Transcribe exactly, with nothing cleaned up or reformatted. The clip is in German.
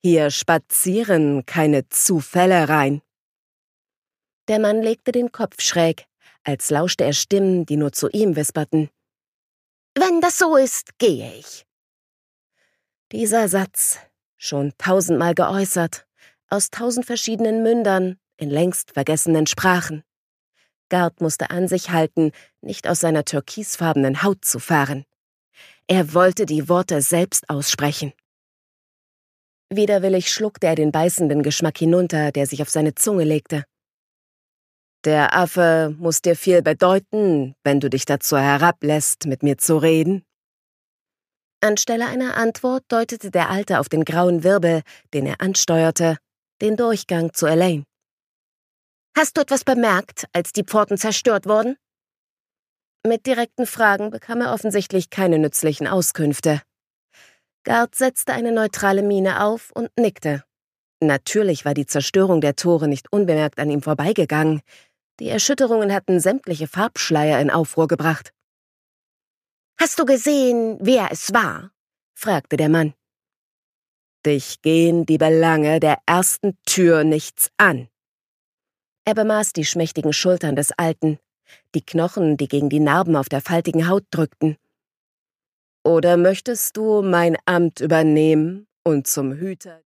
Hier spazieren keine Zufälle rein. Der Mann legte den Kopf schräg, als lauschte er Stimmen, die nur zu ihm wisperten. »Wenn das so ist, gehe ich.« Dieser Satz, schon tausendmal geäußert, aus tausend verschiedenen Mündern, in längst vergessenen Sprachen. Gard musste an sich halten, nicht aus seiner türkisfarbenen Haut zu fahren. Er wollte die Worte selbst aussprechen. Widerwillig schluckte er den beißenden Geschmack hinunter, der sich auf seine Zunge legte. »Der Affe muss dir viel bedeuten, wenn du dich dazu herablässt, mit mir zu reden?« Anstelle einer Antwort deutete der Alte auf den grauen Wirbel, den er ansteuerte, den Durchgang zu Elaine. »Hast du etwas bemerkt, als die Pforten zerstört wurden?« Mit direkten Fragen bekam er offensichtlich keine nützlichen Auskünfte. Gard setzte eine neutrale Miene auf und nickte. Natürlich war die Zerstörung der Tore nicht unbemerkt an ihm vorbeigegangen. Die Erschütterungen hatten sämtliche Farbschleier in Aufruhr gebracht. »Hast du gesehen, wer es war?« fragte der Mann. »Dich gehen die Belange der ersten Tür nichts an.« Er bemaß die schmächtigen Schultern des Alten, die Knochen, die gegen die Narben auf der faltigen Haut drückten. »Oder möchtest du mein Amt übernehmen und zum Hüter